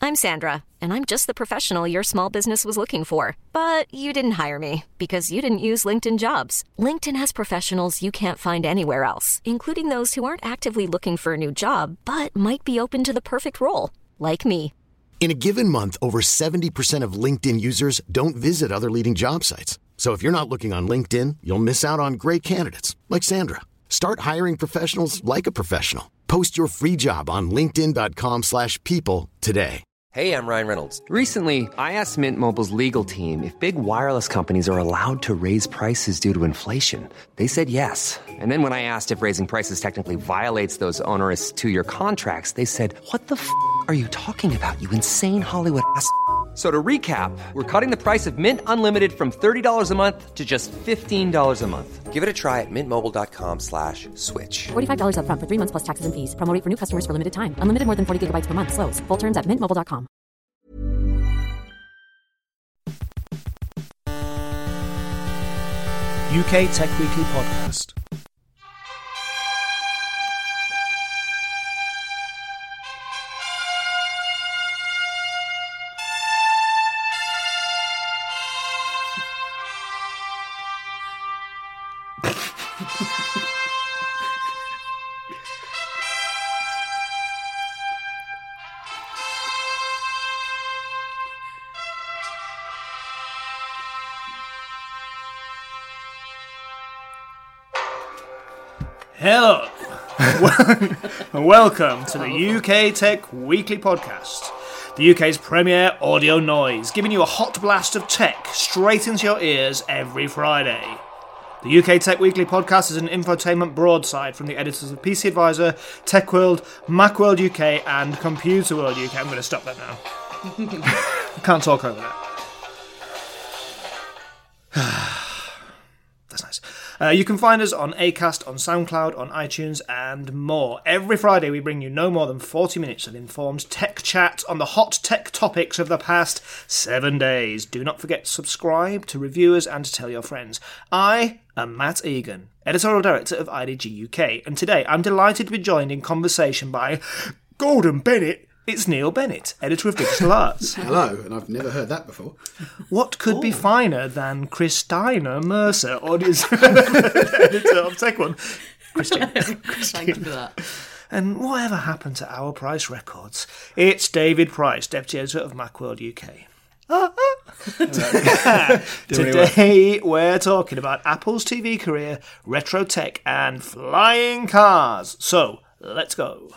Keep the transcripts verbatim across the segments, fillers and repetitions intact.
I'm Sandra, and I'm just the professional your small business was looking for. But you didn't hire me because you didn't use LinkedIn Jobs. LinkedIn has professionals you can't find anywhere else, including those who aren't actively looking for a new job, but might be open to the perfect role, like me. In a given month, over seventy percent of LinkedIn users don't visit other leading job sites. So if you're not looking on LinkedIn, you'll miss out on great candidates like Sandra. Start hiring professionals like a professional. Post your free job on linkedin.com slash people today. Hey, I'm Ryan Reynolds. Recently, I asked Mint Mobile's legal team if big wireless companies are allowed to raise prices due to inflation. They said yes. And then when I asked if raising prices technically violates those onerous two-year contracts, they said, what the f*** are you talking about, you insane Hollywood ass f- So to recap, we're cutting the price of Mint Unlimited from thirty dollars a month to just fifteen dollars a month. Give it a try at mintmobile.com slash switch. forty-five dollars up front for three months plus taxes and fees. Promo rate for new customers for limited time. Unlimited more than forty gigabytes per month. Slows full terms at mint mobile dot com. U K Tech Weekly Podcast. Hello, and welcome to the U K Tech Weekly Podcast, the U K's premier audio noise, giving you a hot blast of tech straight into your ears every Friday. The U K Tech Weekly Podcast is an infotainment broadside from the editors of P C Advisor, TechWorld, Macworld U K, and Computer World U K. I'm going to stop that now. I can't talk over that. That's nice. Uh, you can find us on Acast, on SoundCloud, on iTunes, and more. Every Friday we bring you no more than forty minutes of informed tech chat on the hot tech topics of the past seven days. Do not forget to subscribe, to review us, and to tell your friends. I am Matt Egan, Editorial Director of I D G U K, and today I'm delighted to be joined in conversation by Gordon Bennett. It's Neil Bennett, editor of Digital Arts. Hello, and I've never heard that before. What could oh. be finer than Christina Mercer, audience editor of Tech One? Christine. Thank you for that. And whatever happened to Our Price Records? It's David Price, deputy editor of Macworld U K. Today we're talking about Apple's T V career, retro tech, and flying cars. So, let's go.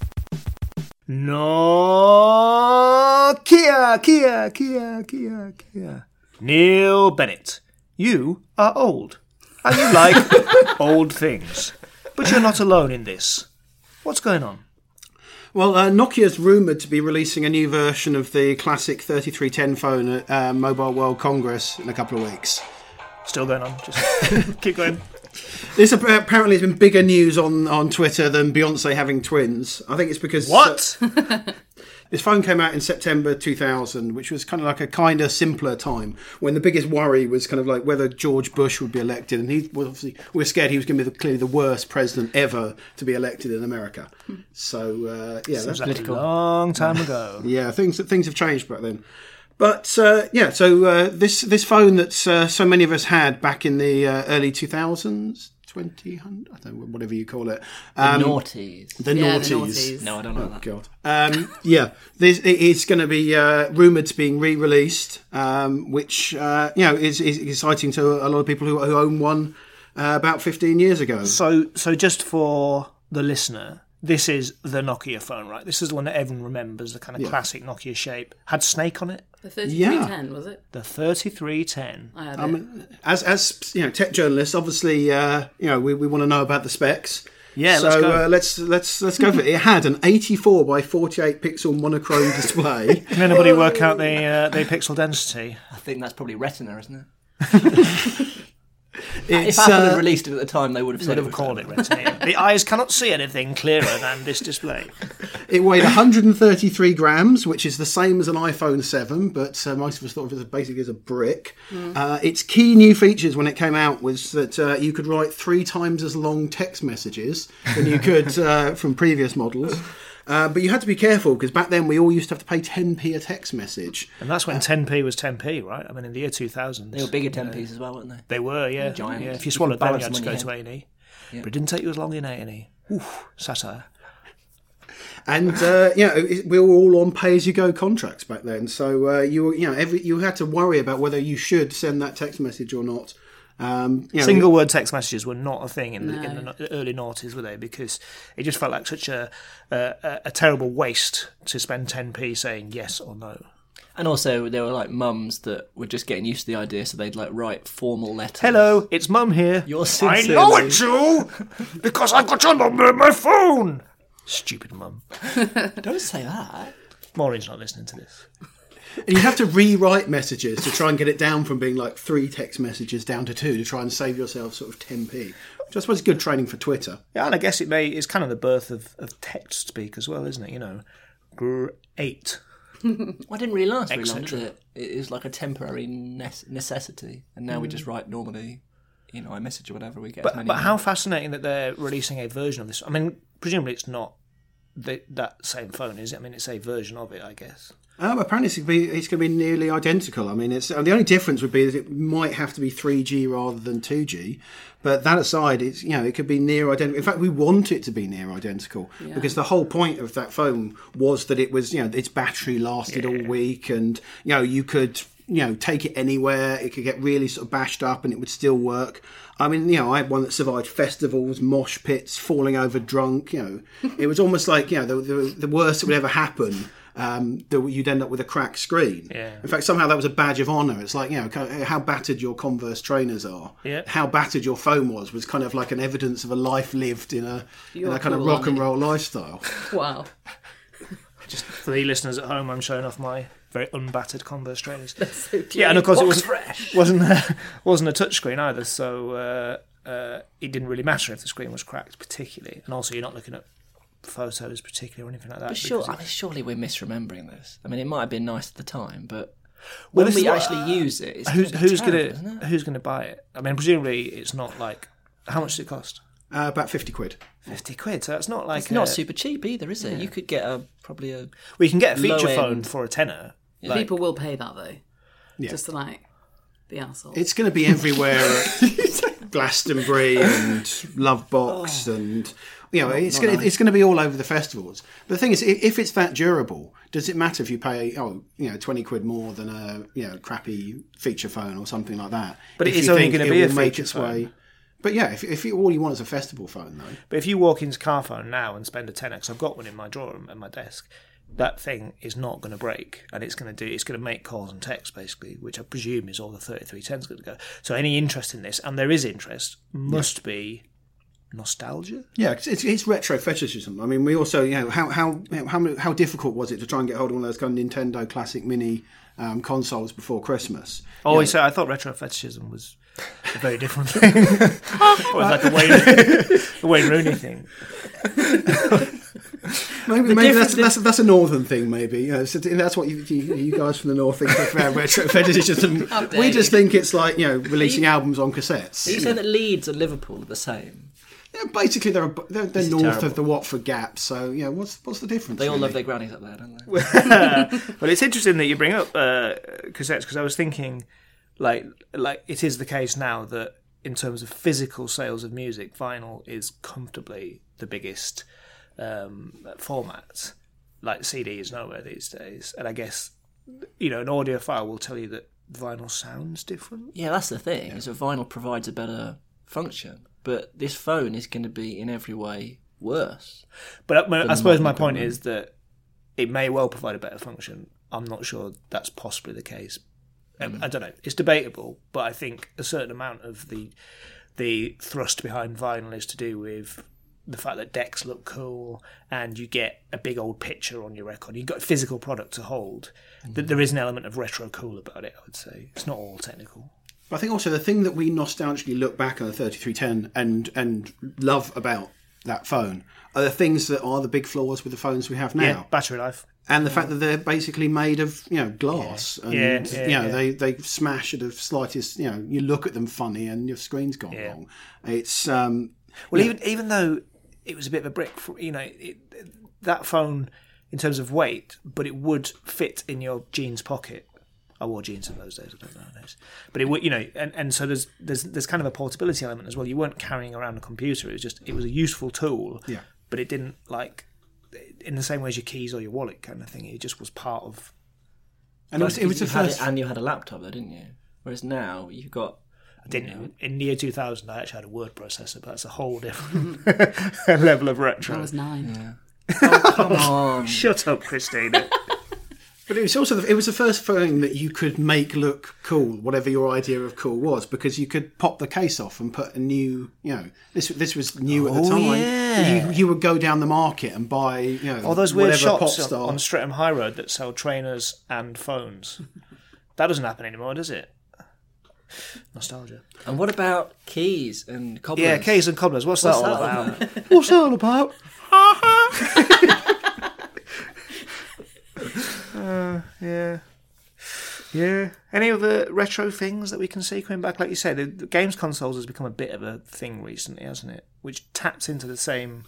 No, Kia, Kia, Kia, Kia, Kia. Neil Bennett, you are old, and you like old things. But you're not alone in this. What's going on? Well, uh, Nokia's rumoured to be releasing a new version of the classic thirty-three ten phone at uh, Mobile World Congress in a couple of weeks. Still going on, just keep going. This apparently has been bigger news on, on Twitter than Beyonce having twins. I think it's because... What? Uh, this phone came out in September two thousand, which was kind of like a kind of simpler time when the biggest worry was kind of like whether George Bush would be elected. And he was obviously, we were scared he was going to be the, clearly the worst president ever to be elected in America. So, uh, yeah, Seems that's like political. a long time ago. Yeah, things things have changed back then. But, uh, yeah, so uh, this this phone that uh, so many of us had back in the uh, early two thousands, twenty, I don't know, whatever you call it. Um, the noughties. The yeah, noughties. The noughties. No, I don't know oh, that. God. Um, yeah, this, it is going to be uh, rumoured to being re-released, um, which, uh, you know, is, is exciting to a lot of people who, who own one uh, about fifteen years ago. So, so just for the listener... This is the Nokia phone, right? This is the one that everyone remembers, the kind of yeah. classic Nokia shape. Had Snake on it? The thirty-three ten, yeah. was it? The thirty-three ten. I had um, it. As, as you know, tech journalists, obviously, uh, you know, we, we want to know about the specs. Yeah, so let's go. Uh, let's let's let's go for it. It had an eighty-four by forty-eight pixel monochrome display. Can anybody work out the uh, the pixel density? I think that's probably Retina, isn't it? If Apple uh, had released it at the time, they would have said would have called it Retina. The eyes cannot see anything clearer than this display. It weighed one hundred thirty-three grams, which is the same as an iPhone seven, but uh, most of us thought of it as basically as a brick. Mm. Uh, its key new features when it came out was that uh, you could write three times as long text messages than you could uh, from previous models. Uh, but you had to be careful because back then we all used to have to pay ten p a text message. And that's when uh, ten p was ten p, right? I mean, in the year two thousand. They were bigger ten p's uh, as well, weren't they? They were, yeah. Giant. Yeah. If you swallowed them, you had to go head. to A and E. Yeah. But it didn't take you as long in A and E. Oof, satire. And uh, you know, we were all on pay-as-you-go contracts back then, so uh, you were, you know, every you had to worry about whether you should send that text message or not. Um, you know, Single word text messages were not a thing in the, No. in the early noughties, were they? Because it just felt like such a a, a terrible waste to spend ten p saying yes or no. And also, there were like mums that were just getting used to the idea, so they'd like write formal letters. Hello, it's Mum here. You're I sincerely... know it's you because I got your number on my phone. Stupid Mum. Don't say that. Maureen's not listening to this. and you have to rewrite messages to try and get it down from being like three text messages down to two to try and save yourself sort of ten p. Which I suppose is good training for Twitter. Yeah, and I guess it may it's kind of the birth of, of text speak as well, isn't it? You know, great. Well, I didn't really last very long, did Etc. it? It is like a temporary nece- necessity, and now we just write normally, you know, iMessage or whatever we get. as But many but how fascinating that they're releasing a version of this. I mean, presumably it's not the, that same phone, is it? I mean, it's a version of it, I guess. Um, apparently it's going, to be, it's going to be nearly identical. I mean, it's uh, the only difference would be that it might have to be three G rather than two G. But that aside, it's you know it could be near identical. In fact, we want it to be near identical Yeah. because the whole point of that phone was that it was you know its battery lasted all week, and you know you could you know take it anywhere. It could get really sort of bashed up, and it would still work. I mean, you know, I had one that survived festivals, mosh pits, falling over drunk. You know, it was almost like you know the the, the worst that would ever happen. Um, that you'd end up with a cracked screen. Yeah. In fact, somehow that was a badge of honour. It's like, you know, kind of how battered your Converse trainers are. Yeah. How battered your phone was was kind of like an evidence of a life lived in a, in You're a kind of cool, rock aren't and you? roll lifestyle. Wow. Just for the listeners at home, I'm showing off my very unbattered Converse trainers. So cute. Yeah, and of course it Box wasn't fresh. wasn't a, wasn't a touchscreen either, so uh, uh, it didn't really matter if the screen was cracked particularly. And also, you're not looking at photos particularly or anything like that. But sure, because I mean, surely we're misremembering this. I mean, it might have been nice at the time, but Well, when this we is what- actually use it, it's who's gonna be who's terrible, gonna isn't it? who's gonna buy it? I mean, presumably it's not like how much does it cost? Uh, about fifty quid. Fifty quid. So it's not like It's not a- super cheap either, is it? You could get a probably a Well, you can get a feature low phone end. for a tenner. Like- People will pay that though. Yeah. Just to like be assholes. It's going to be everywhere at Glastonbury and Lovebox and... You know, it's going to, it's going to be all over the festivals. But the thing is, i- if it's that durable, does it matter if you pay, oh, you know, twenty quid more than a, you know, crappy feature phone or something like that? But If it is you only think gonna it be a will make feature its phone. way. But yeah, if, if you, all you want is a festival phone, though. But if you walk into Carphone now and spend a tenner, because I've got one in my drawer at my desk, that thing is not going to break, and it's going to do. It's going to make calls and text basically, which I presume is all the thirty-three ten is going to go. So any interest in this, and there is interest, must be nostalgia. Yeah, 'cause it's, it's retro fetishism. I mean, we also, you know, how how how many- how difficult was it to try and get hold of one of those kind of Nintendo Classic Mini um, consoles before Christmas? Oh, You know, so I thought retro fetishism was a very different thing. It was like a Wayne, a Wayne Rooney thing. maybe maybe that's, that's that's a northern thing. Maybe you know, so that's what you, you you guys from the north think about retro fetishism. How dare We just you. think it's like you know releasing albums on cassettes. Are you saying that Leeds and Liverpool are the same? Yeah, basically, they're a- they're, they're is north terrible. of the Watford Gap. So yeah, what's what's the difference? They all really? love their grannies up there, don't they? Well, it's interesting that you bring up uh, cassettes because I was thinking, like, like it is the case now that in terms of physical sales of music, vinyl is comfortably the biggest um, format. Like C D is nowhere these days, and I guess you know an audiophile will tell you that vinyl sounds different. Yeah, that's the thing. Is that vinyl provides a better function, but this phone is going to be in every way worse. But I, I the suppose my modern point economy. is that it may well provide a better function. I'm not sure that's possibly the case. Um, I don't know. It's debatable, but I think a certain amount of the the thrust behind vinyl is to do with the fact that decks look cool and you get a big old picture on your record. You've got a physical product to hold. That there is an element of retro cool about it, I would say. It's not all technical. But I think also the thing that we nostalgically look back on the thirty-three ten and and love about that phone are the things that are the big flaws with the phones we have now. Yeah, battery life. And the fact that they're basically made of, you know, glass. And, Yeah, yeah, you know, yeah. they, they smash at the slightest, you know, you look at them funny and your screen's gone Yeah. wrong. It's, um, Well, yeah. even even though it was a bit of a brick, for, you know, it, that phone in terms of weight, but it would fit in your jeans pocket. I wore jeans in those days. I don't know nowadays, but it would, you know, and, and so there's there's there's kind of a portability element as well. You weren't carrying around a computer. It was just it was a useful tool. Yeah. But it didn't like in the same way as your keys or your wallet kind of thing. It just was part of. And it was, it was the you had first. it, and you had a laptop though, didn't you? Whereas now you've got. I didn't. You know, in the year two thousand, I actually had a word processor, but that's a whole different level of retro. I was nine. Yeah. Oh, come on! Shut up, Christina. But it was also the, it was the first phone that you could make look cool, whatever your idea of cool was, because you could pop the case off and put a new, you know, this this was new at the Oh, time. yeah. You, you would go down the market and buy, you know, All those weird whatever pop shops on, star. on Streatham High Road that sell trainers and phones. That doesn't happen anymore, does it? Nostalgia. And what about keys and cobblers? Yeah, keys and cobblers. What's, What's that all that about? What's that all about? uh, yeah. Yeah. Any other retro things that we can see coming back? Like you say, the, the games consoles has become a bit of a thing recently, hasn't it? Which taps into the same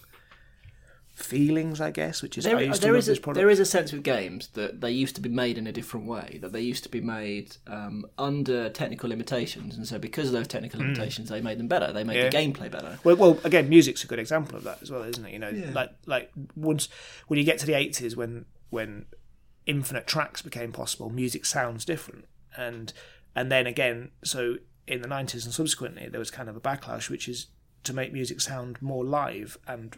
feelings, I guess, which is There, I used to there love is this a, product. there is a sense with games that they used to be made in a different way, that they used to be made um, under technical limitations, and so because of those technical limitations, they made them better. They made Yeah. the gameplay better. Well, well, again, music's a good example of that as well, isn't it? You know, like like once when you get to the eighties, when when infinite tracks became possible, music sounds different, and and then again, so in the nineties and subsequently, there was kind of a backlash, which is to make music sound more live and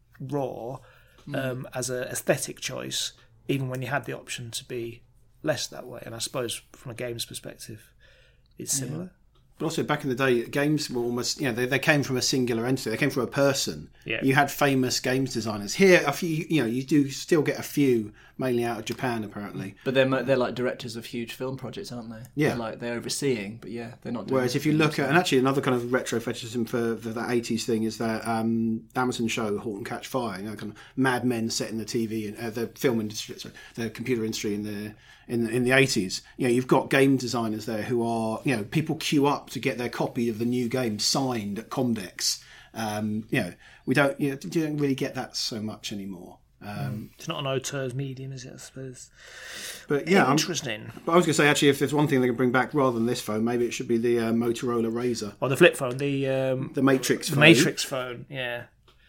raw um, as an aesthetic choice, even when you had the option to be less that way. And I suppose from a games perspective, it's similar. But also back in the day, games were almost, you know, they, they came from a singular entity. They came from a person. Yeah. You had famous games designers. Here, a few, you know, you do still get a few, mainly out of Japan, apparently. But they're mo- they're like directors of huge film projects, aren't they? Yeah. They're like they're overseeing, but yeah, they're not. Doing Whereas if you anything look at, and actually another kind of retro fetishism for, for that eighties thing is that um, Amazon show *Halt and Catch Fire*, you know, kind of Mad Men set in the T V and uh, the film industry, sorry, the computer industry in the in the, in the eighties. You know, you've got game designers there who are, you know, people queue up to get their copy of the new game signed at Comdex. Um, you know, we don't, you know, you don't really get that so much anymore. Um, It's not an auteur's medium, is it, I suppose? But yeah, I'm- Interesting. but I was going to say, actually, if there's one thing they can bring back rather than this phone, maybe it should be the uh, Motorola Razr, Or the flip phone, the um, the Matrix the phone. Matrix phone, yeah.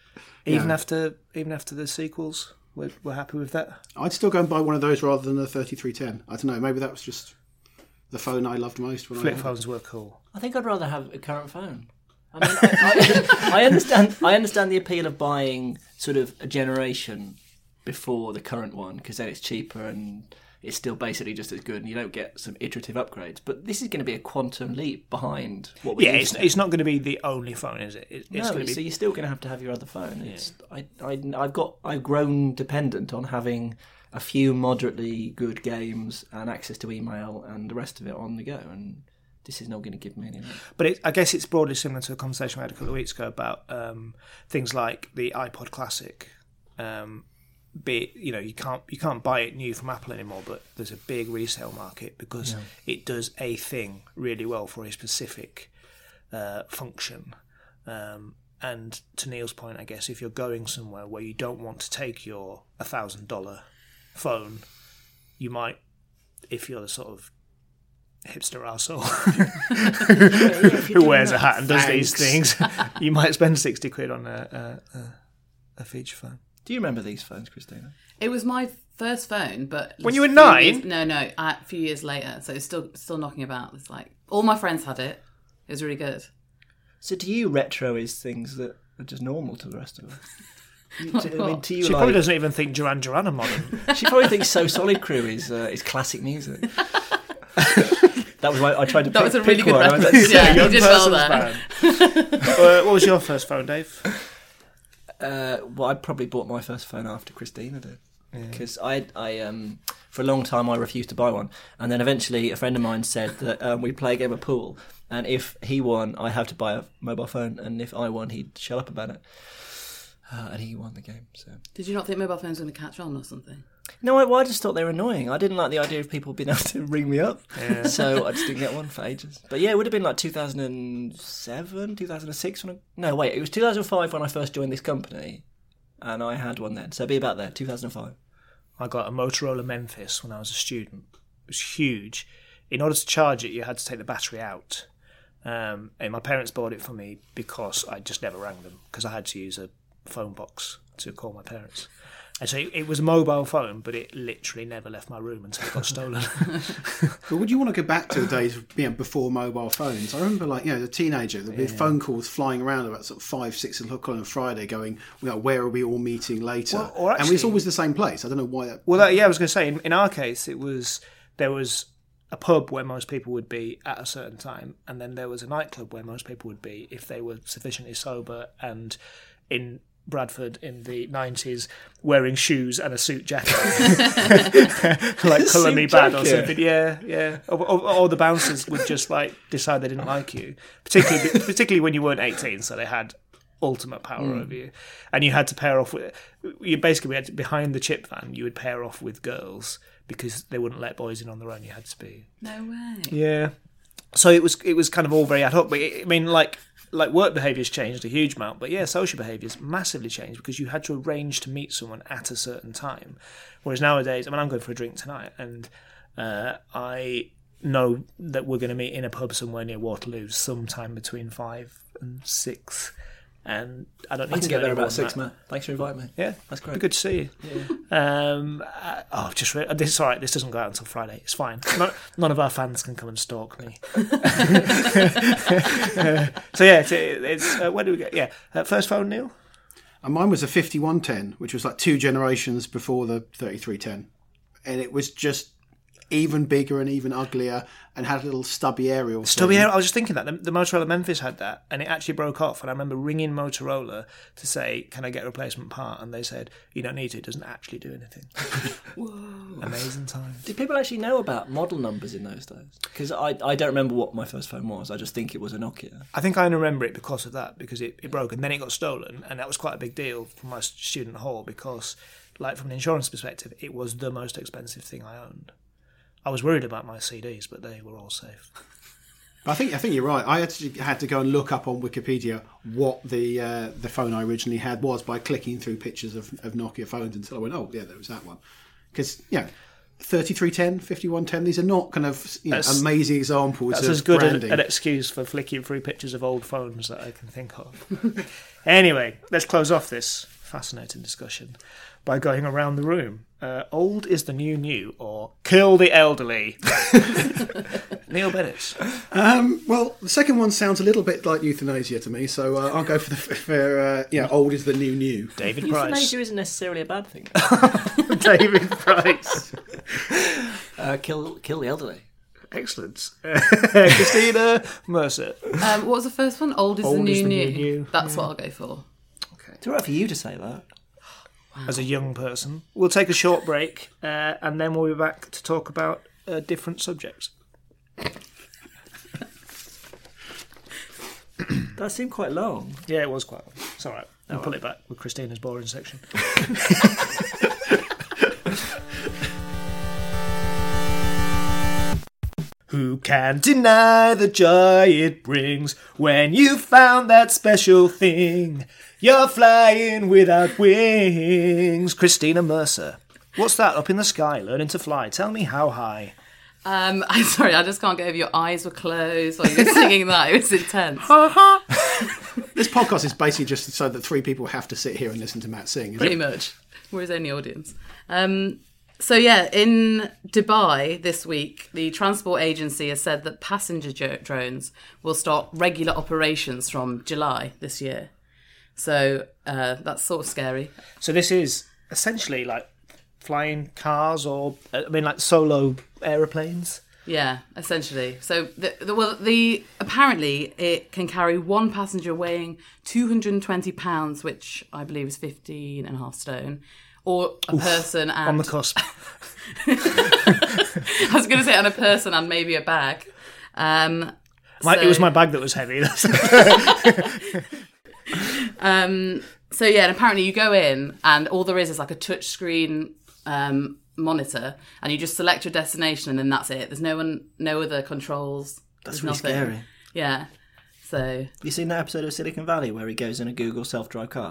Even Yeah. after even after the sequels, we're, we're happy with that. I'd still go and buy one of those rather than a thirty-three ten. I don't know. Maybe that was just the phone I loved most. When Flip I had it. phones were cool. I think I'd rather have a current phone. I mean, I, I, I understand. I understand the appeal of buying sort of a generation before the current one, because then it's cheaper and it's still basically just as good, and you don't get some iterative upgrades. But this is going to be a quantum leap behind what we Yeah, used it's, to. it's not going to be the only phone, is it? it it's No, going to so be. you're still going to have to have your other phone. It's, I, I, I've got, I've grown dependent on having a few moderately good games and access to email and the rest of it on the go, and this is not going to give me any of that. But it, I guess it's broadly similar to a conversation we had a couple of weeks ago about um, things like the iPod Classic. Um, be it, you know, you can't you can't buy it new from Apple anymore, but there's a big resale market because it does a thing really well for a specific uh, function. Um, and to Neil's point, I guess if you're going somewhere where you don't want to take your a thousand dollar phone, you might, if you're the sort of hipster arsehole who wears a hat and does these things, you might spend sixty quid on a, a, a, a feature phone. Do you remember these phones, Christina? It was my first phone, but When you were a few nine? years- no, no, a few years later. So it's still still knocking about. It's like all my friends had it. It was really good. So to you, retro is things that are just normal to the rest of us. You- to- I mean, to you, She like, probably doesn't even think Duran Duran are modern. she probably thinks So Solid Crew is uh, is classic music. That was why I tried to That pick, was a really pick good one. I was reference. like, Yeah, you Young did well person's there. band. uh, what was your first phone, Dave? Uh, well, I probably bought my first phone after Christina did, because I, I, um, for a long time I refused to buy one, and then eventually a friend of mine said that um, we'd play a game of pool, and if he won, I'd have to buy a mobile phone, and if I won, he'd shut up about it, uh, and he won the game. So Did you not think mobile phones were going to catch on or something? no, I, well, I just thought they were annoying. I didn't like the idea of people being able to ring me up, so I just didn't get one for ages. But yeah, it would have been like two thousand seven, two thousand six when I... No, wait, it was two thousand five when I first joined this company. and I had one then. So it'd be about there, two thousand five. I got a Motorola Memphis when I was a student. It was huge. In order to charge it, you had to take the battery out. Um, and my parents bought it for me because I just never rang them, because I had to use a phone box to call my parents. And so it, it was a mobile phone, but it literally never left my room until it got stolen. But would you want to go back to the days of, you know, before mobile phones? I remember, like, you know, as a teenager, there'd be Yeah. phone calls flying around about sort of five, six o'clock on a Friday, going, you know, where are we all meeting later? Well, or and actually- it's always the same place. I don't know why that. Well, that, yeah, I was going to say, in, in our case, it was there was a pub where most people would be at a certain time, and then there was a nightclub where most people would be if they were sufficiently sober. And in Bradford in the nineties, wearing shoes and a suit jacket, like colour me Suit bad or jacket? something. Yeah, yeah. Or, or, or the bouncers would just like decide they didn't like you, particularly particularly when you weren't eighteen, so they had ultimate power over you, and you had to pair off with. You basically had to, behind the chip van, you would pair off with girls because they wouldn't let boys in on their own. You had to be. No way. Yeah. So it was it was kind of all very ad hoc. But it, I mean, like like work behaviours changed a huge amount, but yeah, social behaviours massively changed because you had to arrange to meet someone at a certain time. Whereas nowadays, I mean, I'm going for a drink tonight, and uh, I know that we're going to meet in a pub somewhere near Waterloo sometime between five and six. And I don't need I to can get know there anyone about six, that- Matt. Thanks for inviting me. Yeah, That's great. Be good to see you. Yeah. Um, uh, oh, just re- this is all right. This doesn't go out until Friday. It's fine. None, none of our fans can come and stalk me. uh, so yeah, it's, it's uh, where do we get? Yeah, uh, first phone, Neil. And mine was a fifty-one ten, which was like two generations before the thirty-three ten. And it was just even bigger and even uglier and had a little stubby aerial. Stubby thing. aerial. I was just thinking that the, the Motorola Memphis had that, and it actually broke off. And I remember ringing Motorola to say, "Can I get a replacement part?" And they said, "You don't need to. It doesn't actually do anything." Whoa! Amazing times. Did people actually know about model numbers in those days? Because I, I don't remember what my first phone was. I just think it was a Nokia. I think I only remember it because of that, because it, it broke and then it got stolen, and that was quite a big deal for my student hall because, like, from an insurance perspective, it was the most expensive thing I owned. I was worried about my C Ds, but they were all safe. I think I think you're right. I actually had to go and look up on Wikipedia what the uh, the phone I originally had was by clicking through pictures of, of Nokia phones until I went, oh yeah, there was that one. Because yeah, thirty-three ten, fifty-one ten, these are not kind of, you know, That's- amazing examples That's of as good an, branding. an excuse for flicking through pictures of old phones that I can think of. Anyway, let's close off this fascinating discussion by going around the room. Uh, old is the new new, or kill the elderly. Neil Bennett. Um, well, the second one sounds a little bit like euthanasia to me, so uh, I'll go for the for uh, yeah, old is the new new. David Price. Euthanasia isn't necessarily a bad thing. David Price. uh, kill, kill the elderly. Excellent. Christina Mercer. Um, what was the first one? Old is Old the new is the new. new new. That's what I'll go for. It's all right for you to say that. As a young person. We'll take a short break uh, and then we'll be back to talk about uh, different subjects. That seemed quite long. Yeah, it was quite long. It's all right. I'll pull it back with Christina's boring section. Who can deny the joy it brings when you found that special thing? You're flying without wings. Christina Mercer. What's that up in the sky, learning to fly? Tell me how high. Um, I'm sorry, I just can't get over your eyes were closed while you were singing that. It was intense. This podcast is basically just so that three people have to sit here and listen to Matt sing. Isn't Pretty it? much. We're his only audience. Um, so yeah, in Dubai this week, the transport agency has said that passenger jo- drones will start regular operations from July this year. So uh, that's sort of scary. So this is essentially like flying cars or, I mean, like solo aeroplanes. Yeah, essentially. So the, the well, the apparently it can carry one passenger weighing two hundred twenty pounds, which I believe is fifteen and a half stone, or a Oof, person and on the cusp. I was going to say on a person and maybe a bag. Um, My, so, It was my bag that was heavy. um, so yeah, and apparently you go in and all there is is like a touch screen um, monitor, and you just select your destination and then that's it. There's no one, no other controls. That's There's really nothing. scary. Yeah. So You seen that episode of Silicon Valley where he goes in a Google self-drive car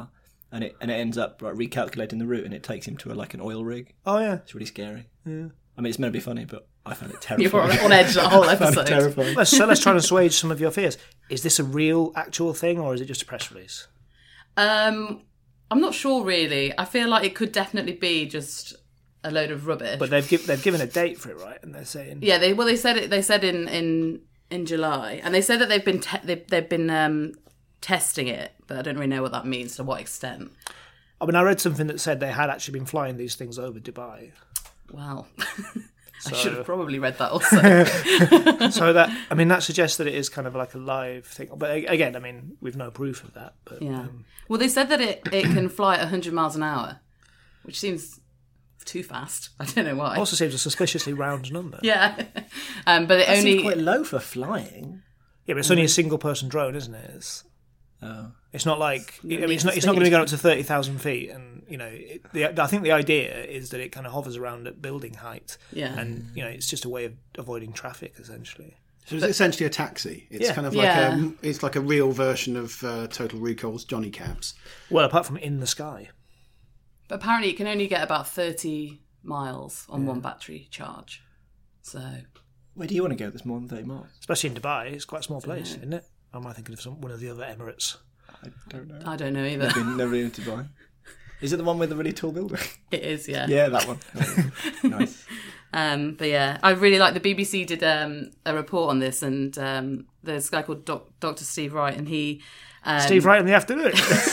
and it and it ends up like, recalculating the route, and it takes him to a, like an oil rig. Oh yeah, it's really scary. Yeah. I mean, it's meant to be funny, but I found it You were terrifying. on edge the whole episode. terrifying. Let's, so let's try and assuage some of your fears. Is this a real, actual thing, or is it just a press release? Um, I'm not sure really. I feel like it could definitely be just a load of rubbish. But they've give, they've given a date for it, right? And they're saying yeah, they well they said it. They said in in, in July, and they said that they've been te- they've, they've been um, testing it, but I don't really know what that means to what extent. I mean, I read something that said they had actually been flying these things over Dubai. Wow. So, I should have probably read that also. so that, I mean, that suggests that it is kind of like a live thing. But again, I mean, we've no proof of that. But, yeah. Um, well, they said that it, it can fly at one hundred miles an hour, which seems too fast. I don't know why. also seems a suspiciously round number. Yeah. um, but it That only... seems quite low for flying. Yeah, but it's only a single person drone, isn't it? It's, Oh. it's not like, I mean, it's not, it's not going to go up to thirty thousand feet. And, you know, it, the, I think the idea is that it kind of hovers around at building height. Yeah. And, you know, it's just a way of avoiding traffic, essentially. So it's essentially a taxi. It's Yeah. kind of like Yeah. a it's like a real version of uh, Total Recall's Johnny Cabs. Well, apart from in the sky. But apparently it can only get about thirty miles on one battery charge. So... Where do you want to go that's more than thirty miles? Especially in Dubai, it's quite a small place, isn't it? Or am I thinking of some, one of the other Emirates? I don't know. I don't know either. Never been, never been to Dubai. Is it the one with the really tall building? It is, yeah. Yeah, that one. Nice. Um, but yeah, I really like the B B C did um, a report on this, and um, there's a guy called Doc, Doctor Steve Wright, and he. Um, Steve Wright in the afternoon.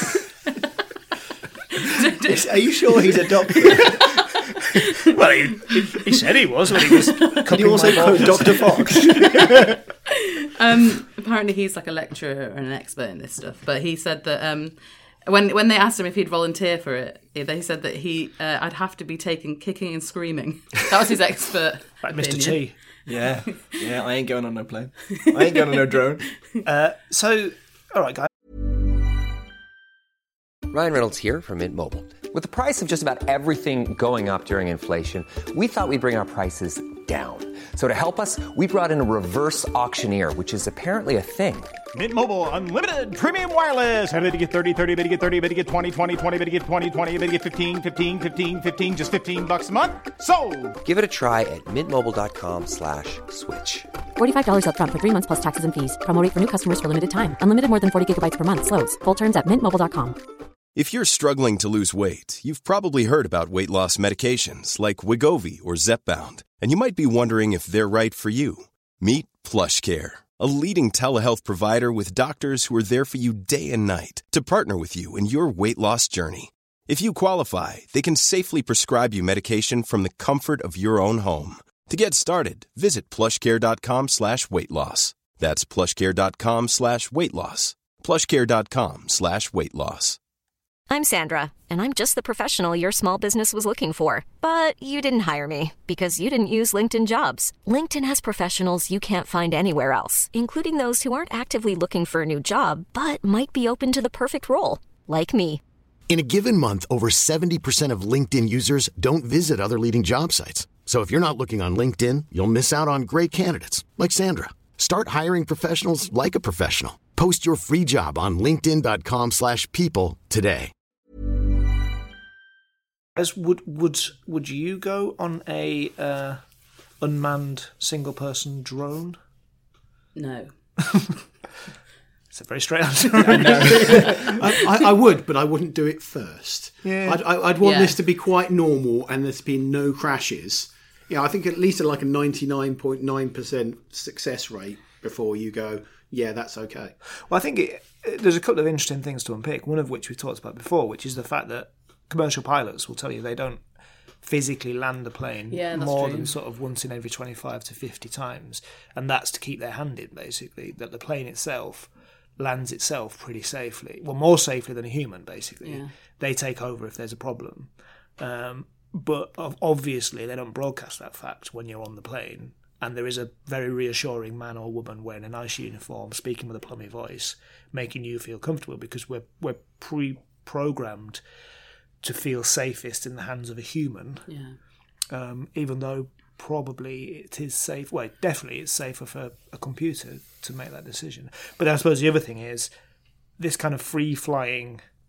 Are you sure he's a doctor? Well, he, he, he said he was when he was. Could you also quote Doctor Fox? um, apparently, he's like a lecturer and an expert in this stuff. But he said that um, when when they asked him if he'd volunteer for it, they said that he uh, I'd have to be taken kicking and screaming. That was his expert. Like Mister opinion. T. Yeah, yeah. I ain't going on no plane. I ain't going on no drone. Uh, so, all right, guys. Ryan Reynolds here from Mint Mobile. With the price of just about everything going up during inflation, we thought we'd bring our prices down. So to help us, we brought in a reverse auctioneer, which is apparently a thing. Mint Mobile Unlimited Premium Wireless. How to get thirty, thirty, bit to get thirty, bit to get twenty, twenty, twenty, bit to get twenty, twenty, bit to get fifteen, fifteen, fifteen, fifteen, just fifteen bucks a month? Sold! Give it a try at mintmobile.com slash switch. forty-five dollars up front for three months plus taxes and fees. Promo rate for new customers for limited time. Unlimited more than forty gigabytes per month. Slows full terms at mint mobile dot com. If you're struggling to lose weight, you've probably heard about weight loss medications like Wegovy or Zepbound, and you might be wondering if they're right for you. Meet PlushCare, a leading telehealth provider with doctors who are there for you day and night to partner with you in your weight loss journey. If you qualify, they can safely prescribe you medication from the comfort of your own home. To get started, visit plushcare.com slash weight loss. That's plushcare.com slash weight loss. plushcare.com slash weight loss. I'm Sandra, and I'm just the professional your small business was looking for. But you didn't hire me because you didn't use LinkedIn Jobs. LinkedIn has professionals you can't find anywhere else, including those who aren't actively looking for a new job, but might be open to the perfect role, like me. In a given month, over seventy percent of LinkedIn users don't visit other leading job sites. So if you're not looking on LinkedIn, you'll miss out on great candidates like Sandra. Start hiring professionals like a professional. Post your free job on linkedin.com slash people today. As would would would you go on a uh, unmanned single person drone? No. It's a very straight answer. I, know. I, I, I would, but I wouldn't do it first. Yeah. I'd, I, I'd want Yeah. this to be quite normal and there to be no crashes. Yeah, I think at least at like a ninety-nine point nine percent success rate before you go, yeah, that's okay. Well, I think it, it, there's a couple of interesting things to unpick, one of which we talked about before, which is the fact that commercial pilots will tell you they don't physically land a plane Yeah, that's more true. than sort of once in every twenty-five to fifty times. And that's to keep their hand in, basically, that the plane itself lands itself pretty safely. Well, more safely than a human, basically. Yeah. They take over if there's a problem. Um, but ob- obviously they don't broadcast that fact when you're on the plane. And there is a very reassuring man or woman wearing a nice uniform, speaking with a plummy voice, making you feel comfortable because we're we're pre-programmed to feel safest in the hands of a human. Yeah. Um, even though probably it is safe. Well, definitely it's safer for a computer to make that decision. But I suppose the other thing is this kind of free-flying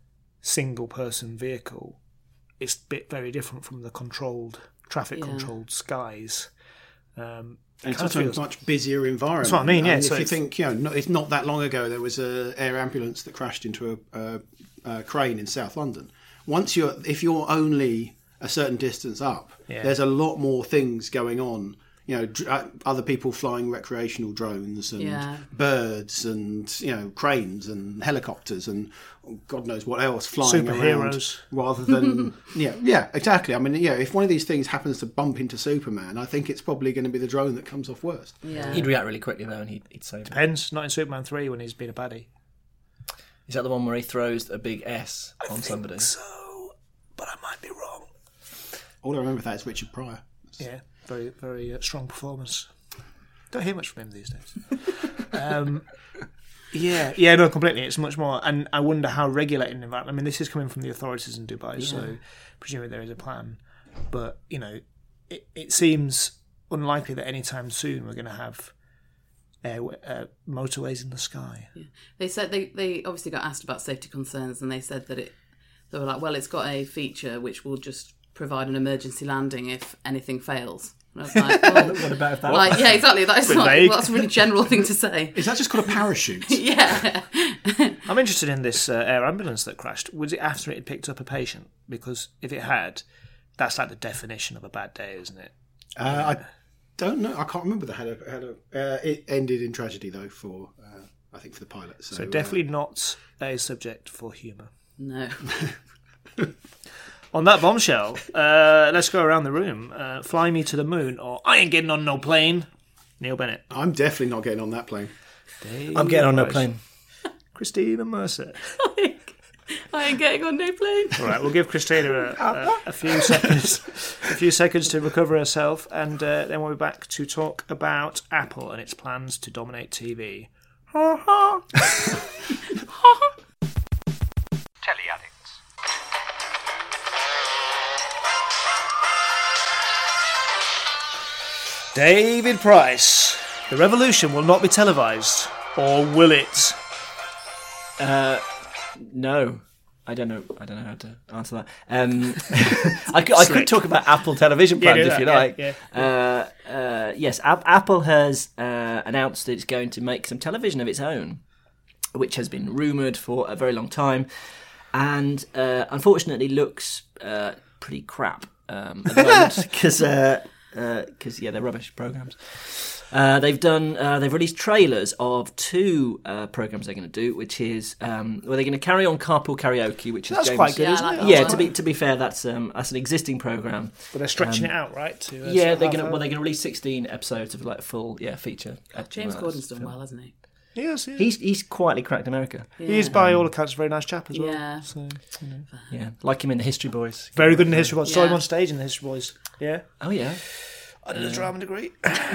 single-person vehicle, it's a bit very different from the controlled, traffic-controlled Yeah. skies. Um, And it's kind of also a feels- much busier environment. That's what I mean, yeah, And so if you it's- think, you know, not, it's not that long ago there was a air ambulance that crashed into a, a, a crane in South London. Once you're, if you're only a certain distance up, Yeah. there's a lot more things going on. You know, dr- uh, other people flying recreational drones and Yeah. birds and, you know, cranes and helicopters and God knows what else flying around. Superheroes. Rather than, yeah, yeah, exactly. I mean, yeah, if one of these things happens to bump into Superman, I think it's probably going to be the drone that comes off worst. Yeah. He'd react really quickly though, and he'd, he'd save it. Depends. Not in Superman three when he's been a baddie. Is that the one where he throws a big S on somebody? So, but I might be wrong. All I remember of that is Richard Pryor. Yeah, very, very uh, strong performance. Don't hear much from him these days. um, yeah, yeah, no, completely. It's much more, and I wonder how regulated an environment. I mean, this is coming from the authorities in Dubai, Yeah. so presumably there is a plan. But you know, it, it seems unlikely that anytime soon we're going to have air, uh, motorways in the sky. Yeah. They said they, they obviously got asked about safety concerns, and they said that it they were like, well, it's got a feature which will just provide an emergency landing if anything fails. And I was like, well, What about if that? like, yeah, exactly. That's Bit not, vague. that's a really general thing to say. Is that just called a parachute? Yeah. I'm interested in this uh, air ambulance that crashed. Was it after it had picked up a patient? Because if it had, that's like the definition of a bad day, isn't it? Uh, I don't know. I can't remember that had a. Had a uh, it ended in tragedy though for uh, I think for the pilot. So, So definitely not a subject for humour. No. On that bombshell, uh, let's go around the room. Uh, Fly Me to the Moon or I Ain't Getting on No Plane. Neil Bennett. Uh, I'm definitely not getting on that plane. Dave I'm getting on no Rice. plane. Christina Mercer. I ain't getting on no plane. All right, we'll give Christina a, a, a few seconds, a few seconds to recover herself, and uh, then we'll be back to talk about Apple and its plans to dominate T V. Telly addicts. David Price. The revolution will not be televised, or will it? Uh, no, I don't know. I don't know how to answer that. Um, I, could, I could talk about Apple television Yeah, plans do if you that, like. yeah, Uh, uh, yes, Ap- Apple has uh, announced that it's going to make some television of its own, which has been rumoured for a very long time, and uh, unfortunately looks uh, pretty crap um, at the moment because. Uh, Because yeah, they're rubbish programs. Uh, they've done. Uh, they've released trailers of two uh, programs they're going to do, which is um, well, they're going to carry on Carpool Karaoke, which is That's James. quite good, Yeah, I isn't like it? that Yeah, one. to be to be fair, that's um, that's an existing program. But they're stretching it out, right? To, uh, Yeah, sort of they're half going to hour? well, they're going to release sixteen episodes of like full yeah feature. James uh, Corden's done film. well, hasn't he? Yes, yeah. He's he's quietly cracked America. He is, by all accounts, a very nice chap as well. Yeah. So, you know. Yeah, like him in the History Boys. Very good in the History Boys. Saw him Yeah. on stage in the History Boys. Yeah. Oh yeah. I did a drama degree.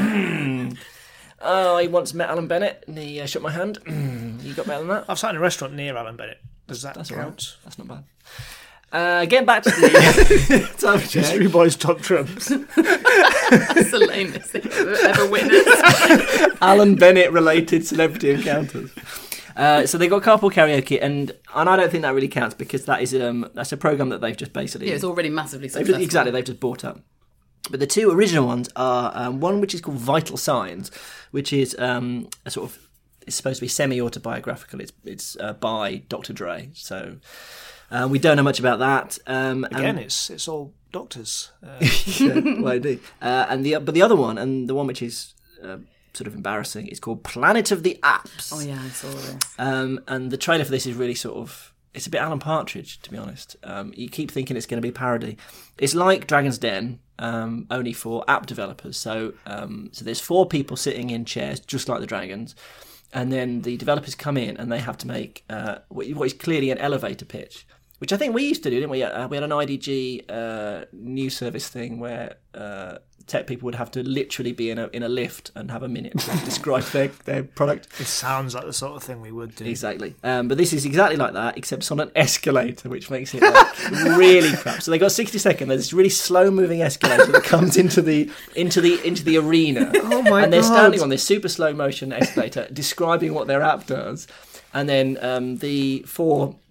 Oh, I once met Alan Bennett and he uh, shook my hand. You got better than that? I've sat in a restaurant near Alan Bennett. Does that That's all count? right. That's not bad. Uh, getting back to the subject. History Boys top trumps. That's the lamest thing I've ever witnessed. Alan Bennett related celebrity encounters. Uh, so they got Carpool Karaoke, and and I don't think that really counts because that is um that's a program that they've just basically Yeah, it's already massively they've successful. just, exactly they've just bought up. But the two original ones are um, one which is called Vital Signs, which is um, a sort of it's supposed to be semi-autobiographical. It's it's uh, by Doctor Dre, so uh, we don't know much about that. Um, Again, and, it's it's all doctors. Uh, yeah, well, indeed. Uh, and the but the other one, and the one which is uh, sort of embarrassing, is called Planet of the Apps. Oh yeah, I saw this. Um, and the trailer for this is really sort of it's a bit Alan Partridge, to be honest. Um, you keep thinking it's going to be a parody. It's like Dragon's Den, um, only for app developers. So, um, so there's four people sitting in chairs, just like the Dragons, and then the developers come in and they have to make uh, what what is clearly an elevator pitch, which I think we used to do, didn't we? Uh, we had an I D G uh, news service thing where uh, tech people would have to literally be in a in a lift and have a minute to describe their, their product. it sounds like the sort of thing we would do. Exactly. Um, but this is exactly like that, except it's on an escalator, which makes it like, really crap. So they got sixty seconds. There's this really slow-moving escalator that comes into the into the into the arena. Oh my And they're God. standing on this super slow-motion escalator, describing what their app does, and then um, the four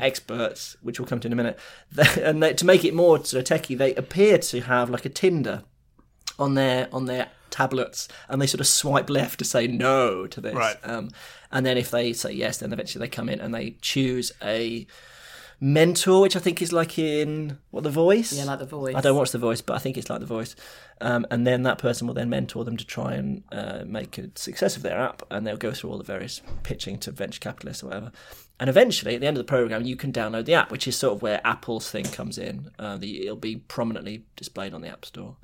experts, which we'll come to in a minute, they, and they, to make it more sort of techie, they appear to have like a Tinder on their on their tablets, and they sort of swipe left to say no to this. Right. Um, and then if they say yes, then eventually they come in and they choose a mentor, which I think is like in what, The Voice? Yeah, like The Voice. I don't watch The Voice, but I think it's like The Voice. Um, and then that person will then mentor them to try and uh, make a success of their app, and they'll go through all the various pitching to venture capitalists or whatever. And eventually, at the end of the program, you can download the app, which is sort of where Apple's thing comes in. Uh, the, it'll be prominently displayed on the App Store.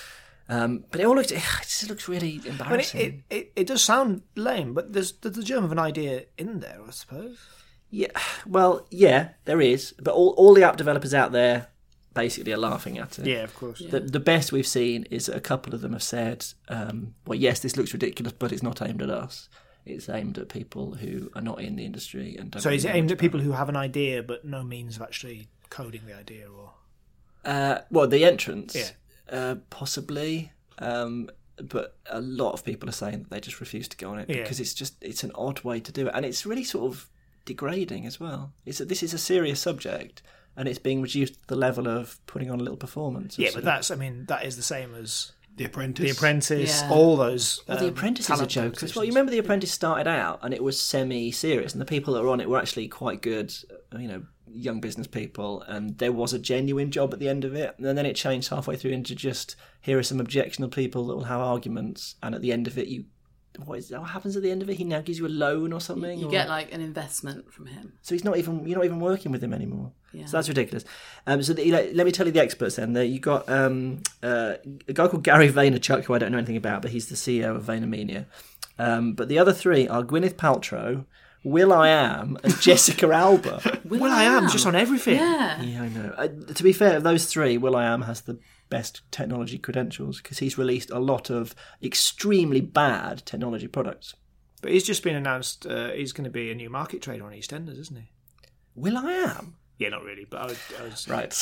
Um, but it all looks, it just looks really embarrassing. I mean, it, it, it does sound lame, but there's, there's the germ of an idea in there, I suppose. Yeah, well, yeah, there is. But all, all the app developers out there basically are laughing at it. Yeah, of course. Yeah. The, the best we've seen is that a couple of them have said, um, well, yes, this looks ridiculous, but it's not aimed at us. It's aimed at people who are not in the industry. And don't So is it really aimed know at people who have an idea but no means of actually coding the idea? Or Uh, well, the entrance, Yeah. uh, possibly. Um, but a lot of people are saying that they just refuse to go on it Yeah. because it's just it's an odd way to do it, and it's really sort of degrading as well. It's that this is a serious subject, and it's being reduced to the level of putting on a little performance. Yeah, Sort but of- that's, I mean, that is the same as The Apprentice. The Apprentice, Yeah. all those. Well, The um, Apprentice is a talent joke as well. You competitions. remember The Apprentice started out and it was semi-serious, and the people that were on it were actually quite good, you know, young business people, and there was a genuine job at the end of it. And then it changed halfway through into just, here are some objectionable people that will have arguments, and at the end of it, you what is what happens at the end of it? He now gives you a loan or something. You or... get like an investment from him. So he's not even you're not even working with him anymore. Yeah. So that's ridiculous. Um, so the, let, let me tell you the experts then. There you got um, uh, a guy called Gary Vaynerchuk, who I don't know anything about, but he's the C E O of VaynerMedia. Um, but the other three are Gwyneth Paltrow, Will.i.am, and Jessica Alba. Will I am just on everything. Yeah. Yeah, I know. Uh, to be fair, of those three, Will.i.am has the best technology credentials because he's released a lot of extremely bad technology products. But he's just been announced uh, he's going to be a new market trader on EastEnders, isn't he? Will.i.am? Yeah, not really, but I was... I was Right.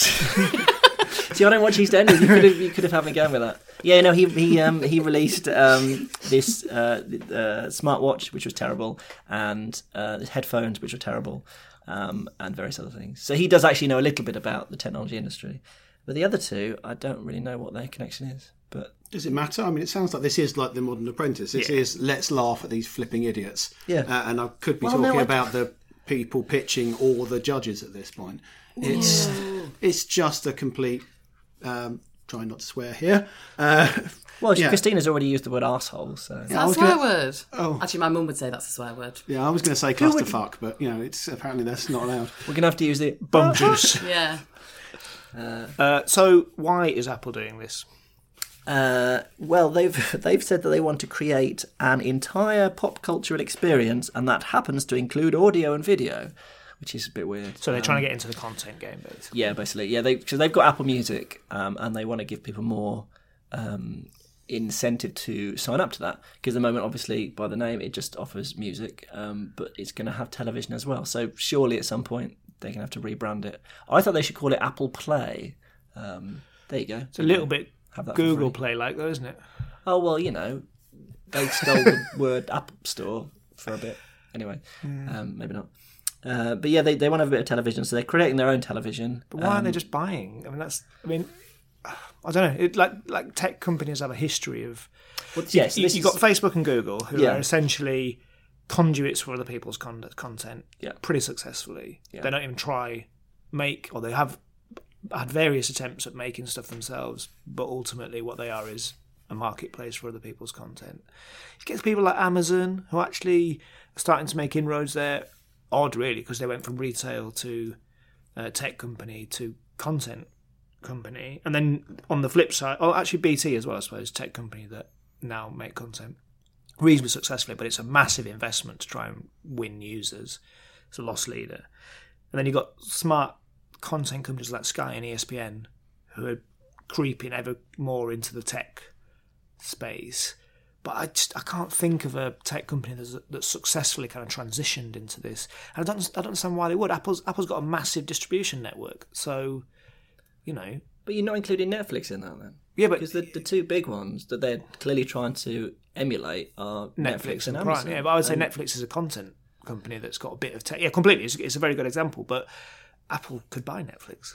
See, I don't watch EastEnders. You could have, you could have had me going with that. Yeah, no, he he um, he released um, this uh, uh, smartwatch, which was terrible, and uh, headphones, which were terrible, um, and various other things. So he does actually know a little bit about the technology industry. But the other two, I don't really know what their connection is. But does it matter? I mean, it sounds like this is like the Modern Apprentice. This Yeah. is let's laugh at these flipping idiots. Yeah. Uh, and I could be Well, talking no, I- about the people pitching or the judges at this point. It's it's just a complete. Um, trying not to swear here. Uh, well, yeah. Christina's already used the word arsehole, so Is Yeah, that I a was swear gonna- word? Oh. Actually, my mum would say that's a swear word. Yeah, I was going to say clusterfuck, but you know, it's apparently that's not allowed. we're gonna have to use the Bum juice. Yeah. Uh, so why is Apple doing this? Uh, well, they've they've said that they want to create an entire pop cultural experience, and that happens to include audio and video, which is a bit weird. So they're Um, trying to get into the content game, basically. Yeah, basically, yeah. They because they've got Apple Music, um, and they want to give people more um, incentive to sign up to that. Because at the moment, obviously, by the name, it just offers music, um, but it's going to have television as well. So surely, at some point, they're going to have to rebrand it. I thought they should call it Apple Play. Um, there you go. It's a little bit Have that for Google free. Play like, though, isn't it? Oh well, you know, they stole the word App Store for a bit. Anyway, um, maybe not. Uh, but yeah, they, they want to have a bit of television, so they're creating their own television. But why aren't they Um, just buying? I mean, that's. I mean, I don't know. It, like like tech companies have a history of. Well, yes, you, this you've is- got Facebook and Google, who Yeah. are essentially conduits for other people's con- content, Yeah. pretty successfully. Yeah. They don't even try make, or they have had various attempts at making stuff themselves, but ultimately what they are is a marketplace for other people's content. You get people like Amazon who actually are starting to make inroads there. Odd, really, because they went from retail to uh, tech company to content company, and then on the flip side, oh, actually B T as well, I suppose, tech company that now make content reasonably successfully, but it's a massive investment to try and win users. It's a loss leader. And then you've got smart content companies like Sky and E S P N who are creeping ever more into the tech space. But I just I can't think of a tech company that's, that's successfully kind of transitioned into this. And I don't I don't understand why they would. Apple's Apple's got a massive distribution network, so you know. But you're not including Netflix in that then? Yeah, but because the, the two big ones that they're clearly trying to emulate are Netflix, Netflix and and Prime. Amazon. Yeah, but I would say And- Netflix is a content company that's got a bit of tech. Yeah, completely. It's, it's a very good example. But Apple could buy Netflix.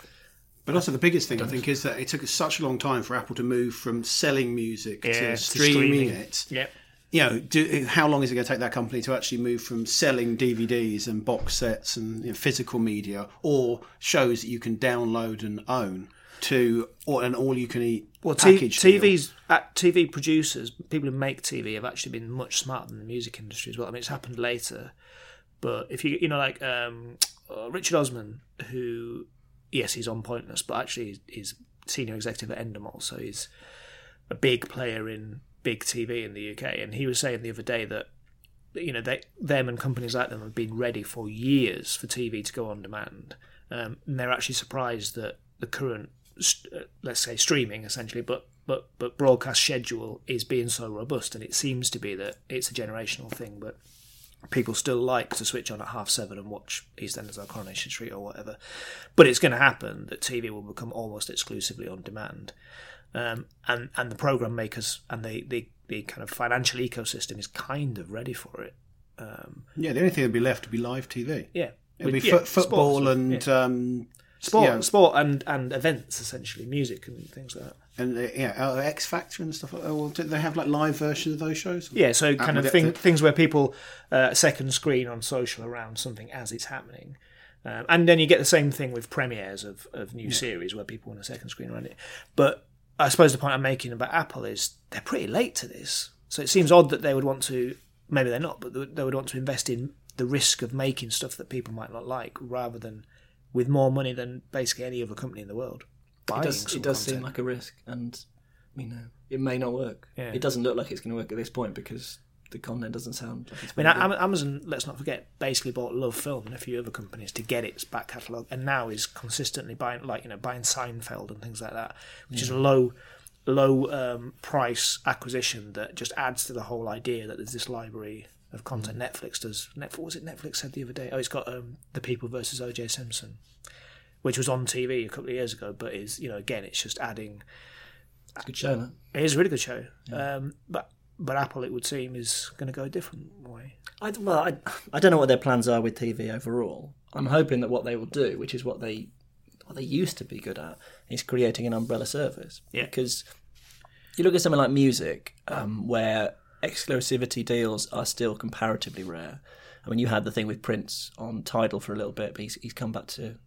But also the biggest thing, I think, is that it took us such a long time for Apple to move from selling music Yeah, to to streaming, streaming. it. Yep. You know, do, how long is it going to take that company to actually move from selling D V Ds and box sets and you know, physical media or shows that you can download and own to or an all-you-can-eat Well, t- package deal? T Vs, uh, T V producers, people who make T V have actually been much smarter than the music industry as well. I mean, it's happened later, but if you, you know, like um, uh, Richard Osman, who, yes, he's on Pointless, but actually he's senior executive at Endemol, so he's a big player in big T V in the U K, and he was saying the other day that you know they them and companies like them have been ready for years for T V to go on demand, um, and they're actually surprised that the current uh, let's say streaming essentially, but but but broadcast schedule is being so robust, and it seems to be that it's a generational thing, but people still like to switch on at half seven and watch EastEnders or Coronation Street or whatever. But it's going to happen that T V will become almost exclusively on demand. Um, and, and the programme makers and the, the, the kind of financial ecosystem is kind of ready for it. Um, Yeah, the only thing that would be left would be live T V. yeah. It would be Yeah, foot, football sports, and... yeah. Um, Sport, yeah, sport and, and events, essentially, music and things like that. and uh, yeah, uh, X Factor and stuff like that. Well, do they have like live versions of those shows? Yeah, so kind of Apple thing, get to- things where people uh, second screen on social around something as it's happening. Um, and then you get the same thing with premieres of, of new series where people want a second screen around it. But I suppose the point I'm making about Apple is they're pretty late to this. So it seems odd that they would want to, maybe they're not, but they would want to invest in the risk of making stuff that people might not like rather than with more money than basically any other company in the world. It does, some it does content. seem like a risk, and you know it may not work. Yeah. It doesn't look like it's going to work at this point because the content doesn't sound like it's. I mean, very Am- good. Amazon, let's not forget, basically bought Love Film and a few other companies to get its back catalogue, and now is consistently buying, like you know, buying Seinfeld and things like that, which is a low, low um, price acquisition that just adds to the whole idea that there's this library of content. Netflix does. Netflix, what was it Netflix said the other day? Oh, it's got um, The People versus O J Simpson, which was on T V a couple of years ago, but is you know again, it's just adding. It's a good show, no? It is a really good show, um, but but Apple, it would seem, is going to go a different way. I, well, I, I don't know what their plans are with T V overall. I'm hoping that what they will do, which is what they what they used to be good at, is creating an umbrella service. Yeah. Because you look at something like music, um, where exclusivity deals are still comparatively rare. I mean, you had the thing with Prince on Tidal for a little bit, but he's, he's come back to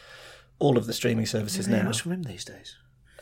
all of the streaming services Yeah, now. much from him these days.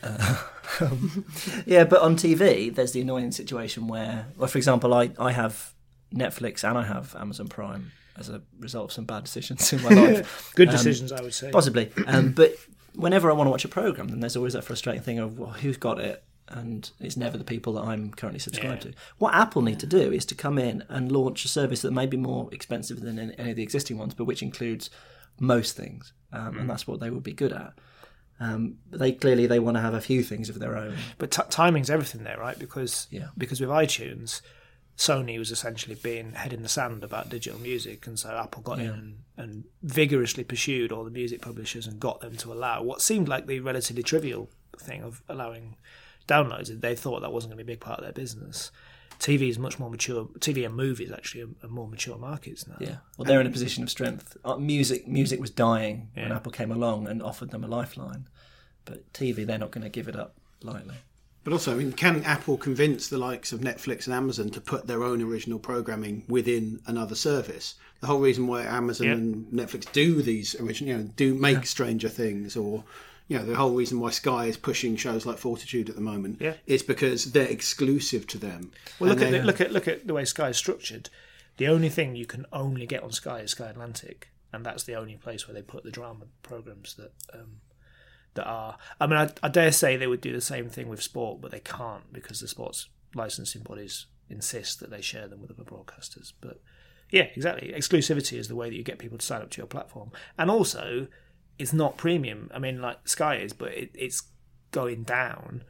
Yeah, but on T V, there's the annoying situation where, well, for example, I, I have Netflix and I have Amazon Prime as a result of some bad decisions in my life. Good Um, decisions, I would say. Possibly. Um, but whenever I want to watch a programme, then there's always that frustrating thing of, well, who's got it? And it's never the people that I'm currently subscribed Yeah. to. What Apple need to do is to come in and launch a service that may be more expensive than any of the existing ones, but which includes most things. Um, Mm. And that's what they would be good at. Um, but they clearly they want to have a few things of their own. But t- timing's everything there, right? Because Yeah. because with iTunes, Sony was essentially being head in the sand about digital music, and so Apple got in Yeah. and, and vigorously pursued all the music publishers and got them to allow what seemed like the relatively trivial thing of allowing downloads. They thought that wasn't going to be a big part of their business. T V is much more mature. T V and movies actually are, are more mature markets now. Yeah, well, they're in a position of strength. Uh, music, music was dying when Yeah. Apple came along and offered them a lifeline. But T V, they're not going to give it up lightly. But also, I mean, can Apple convince the likes of Netflix and Amazon to put their own original programming within another service? The whole reason why Amazon Yeah. and Netflix do these original, you know, do make Stranger Things, or you know, the whole reason why Sky is pushing shows like Fortitude at the moment, Yeah. is because they're exclusive to them. Well, look And at they- the, look at look at the way Sky is structured. The only thing you can only get on Sky is Sky Atlantic, and that's the only place where they put the drama programs that um, that are. I mean, I, I dare say they would do the same thing with sport, but they can't because the sports licensing bodies insist that they share them with other broadcasters. But yeah, exactly. Exclusivity is the way that you get people to sign up to your platform, and also it's not premium. I mean, like Sky is, but it, it's going down.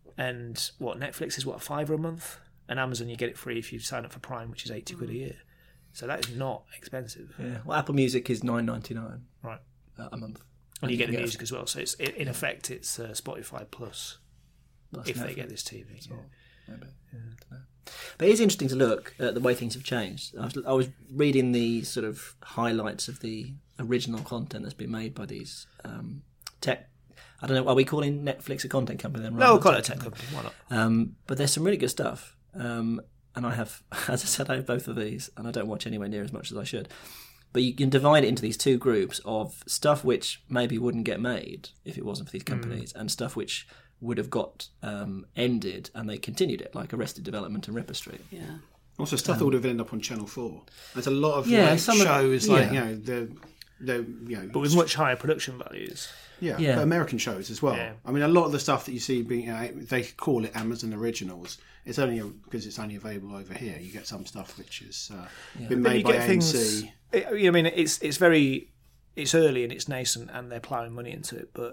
And what Netflix is what a fiver a month, and Amazon you get it free if you sign up for Prime, which is eighty quid a year. So that is not expensive, Yeah, well, Apple Music is nine ninety nine right? a month, And you get the can music as well. So it's in effect it's uh, Spotify plus plus if they Netflix get this T V. as well, maybe. I don't know. But it's interesting to look at the way things have changed. I was, I was reading the sort of highlights of the original content that's been made by these um, tech. I don't know. Are we calling Netflix a content company then? No, we'll call it a tech company. Why not? Um, but there's some really good stuff. Um, and I have, as I said, I have both of these, and I don't watch anywhere near as much as I should. But you can divide it into these two groups of stuff which maybe wouldn't get made if it wasn't for these companies, mm. and stuff which would have got um, ended and they continued it, like Arrested Development and Ripper Street. Yeah. Also, stuff um, that would have ended up on Channel Four. There's a lot of yeah, like, shows, of, like yeah. you know, the, the you know, but with much higher production values. Yeah, yeah. But American shows as well. Yeah. I mean, a lot of the stuff that you see being, you know, they call it Amazon Originals. It's only because it's only available over here. You get some stuff which has uh, yeah. been but made you by get A M C. Things, it, I mean, it's it's very, it's early and it's nascent, and they're ploughing money into it. But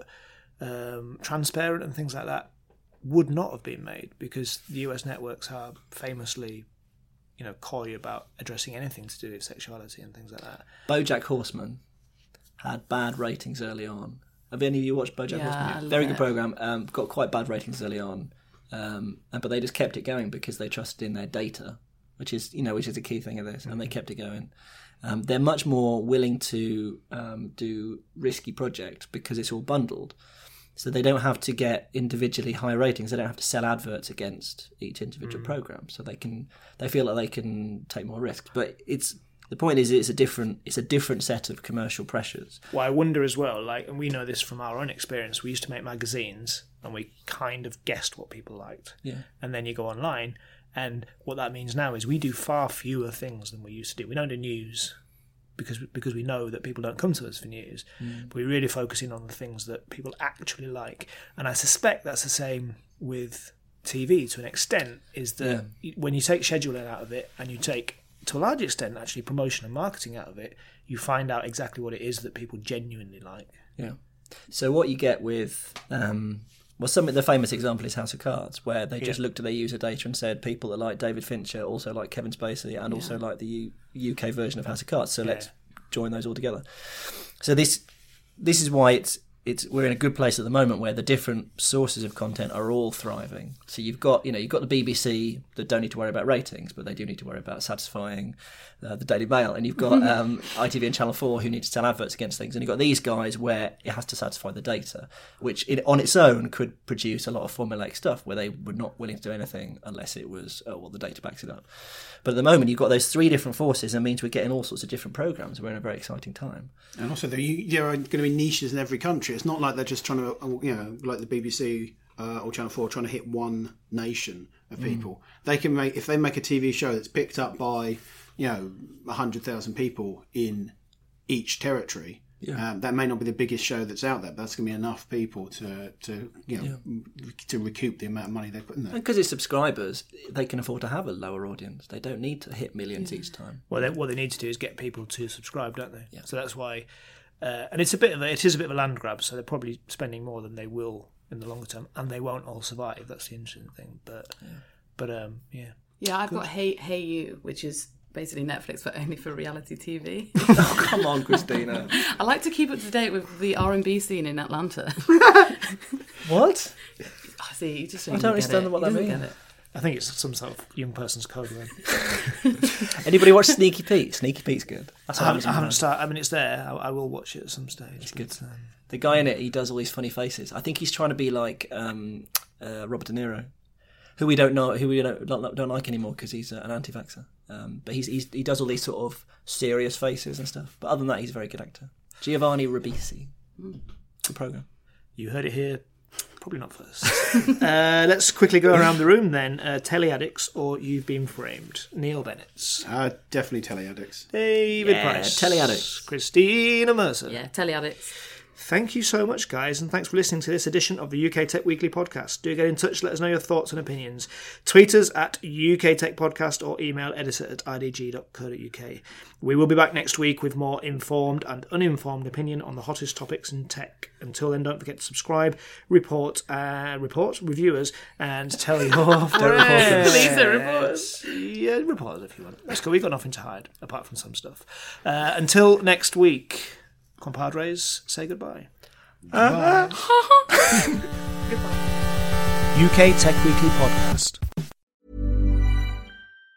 um, Transparent and things like that would not have been made because the U S networks are famously, you know, coy about addressing anything to do with sexuality and things like that. BoJack Horseman had bad ratings early on. Have any of you watched BoJack yeah, Horseman? Very good program. Um, got quite bad ratings early on, um, but they just kept it going because they trusted in their data, which is you know which is a key thing of this, and they kept it going. Um, they're much more willing to um, do risky projects because it's all bundled, so they don't have to get individually high ratings. They don't have to sell adverts against each individual mm. program, so they can they feel like they can take more risks. But it's the point is it's a different it's a different set of commercial pressures. Well, I wonder as well, like, and we know this from our own experience. We used to make magazines, and we kind of guessed what people liked. Yeah. And then you go online, and what that means now is we do far fewer things than we used to do. We don't do news because because we know that people don't come to us for news. Mm. But we really focus in on the things that people actually like. And I suspect that's the same with T V to an extent. Is that yeah. when you take scheduling out of it and you take, to a large extent, actually promotion and marketing out of it, you find out exactly what it is that people genuinely like. Yeah. So what you get with, um, well, some of the famous example is House of Cards, where they just yeah. looked at their user data and said people that like David Fincher also like Kevin Spacey and yeah. also like the U- UK version of House of Cards. So yeah. let's join those all together. So this this is why it's it's we're in a good place at the moment where the different sources of content are all thriving. So you've got you know you've got the B B C that don't need to worry about ratings, but they do need to worry about satisfying uh, the Daily Mail, and you've got um, I T V and Channel four who need to sell adverts against things, and you've got these guys where it has to satisfy the data, which it, on its own could produce a lot of formulaic stuff where they were not willing to do anything unless it was oh well the data backs it up. But at the moment you've got those three different forces, and it means we're getting all sorts of different programs. We're in a very exciting time, and also there are going to be niches in every country. It's not like they're just trying to, you know, like the B B C uh, or Channel four trying to hit one nation of people. Mm. They can make, if they make a T V show that's picked up by, you know, one hundred thousand people in each territory, yeah. um, that may not be the biggest show that's out there, but that's going to be enough people to, to you know, yeah. to recoup the amount of money they put in there. And because it's subscribers, they can afford to have a lower audience. They don't need to hit millions yeah. each time. Well, they, what they need to do is get people to subscribe, don't they? Yeah. So that's why... Uh, and it's a bit of a, it is a bit of a land grab, so they're probably spending more than they will in the longer term, and they won't all survive. That's the interesting thing. But, yeah. but um, yeah, yeah. I've Good. got Hey Hey You, which is basically Netflix, but only for reality T V. Oh, come on, Christina! I like to keep up to date with the R and B scene in Atlanta. What? I see. You just I don't understand what that means. I think it's some sort of young person's code word. Anybody watch Sneaky Pete? Sneaky Pete's good. That's I haven't, I haven't started. I mean, it's there. I, I will watch it at some stage. It's good. Um, the guy in it, he does all these funny faces. I think he's trying to be like um, uh, Robert De Niro, who we don't know, who we don't don't, don't like anymore because he's uh, an anti-vaxxer. Um, but he's, he's he does all these sort of serious faces and stuff. But other than that, he's a very good actor. Giovanni Ribisi. Mm. Good program. You heard it here. Probably not first. uh, let's quickly go around the room then. Uh, Telly Addicts or You've Been Framed? Neil Bennett. Uh, definitely Telly Addicts. David yeah, Price. Telly Addicts. Christina Mercer. Yeah, Telly Addicts. Thank you so much, guys, and thanks for listening to this edition of the U K Tech Weekly podcast. Do get in touch, let us know your thoughts and opinions. Tweet us at U K Tech Podcast or email editor at i d g dot co dot u k. We will be back next week with more informed and uninformed opinion on the hottest topics in tech. Until then, don't forget to subscribe, report, uh, report, review us, and tell your reporters. Please report. Yeah, report us if you want. Let's go. We've got nothing to hide, apart from some stuff. Uh, until next week, compadres, say goodbye. Goodbye. Goodbye. U K Tech Weekly Podcast.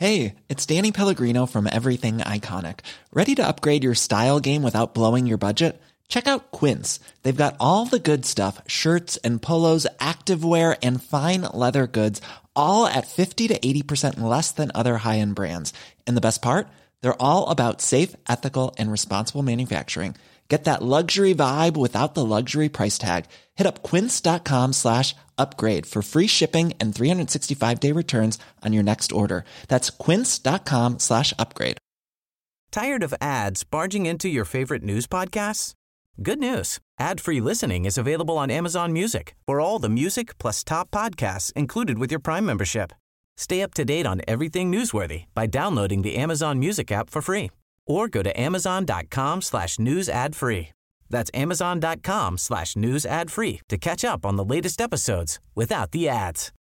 Hey, it's Danny Pellegrino from Everything Iconic. Ready to upgrade your style game without blowing your budget? Check out Quince. They've got all the good stuff, shirts and polos, activewear, and fine leather goods, all at fifty to eighty percent less than other high-end brands. And the best part? They're all about safe, ethical, and responsible manufacturing. Get that luxury vibe without the luxury price tag. Hit up quince.com slash upgrade for free shipping and three sixty-five day returns on your next order. That's quince.com slash upgrade. Tired of ads barging into your favorite news podcasts? Good news. Ad-free listening is available on Amazon Music for all the music plus top podcasts included with your Prime membership. Stay up to date on everything newsworthy by downloading the Amazon Music app for free or go to amazon.com slash news ad free. That's amazon.com slash news ad free to catch up on the latest episodes without the ads.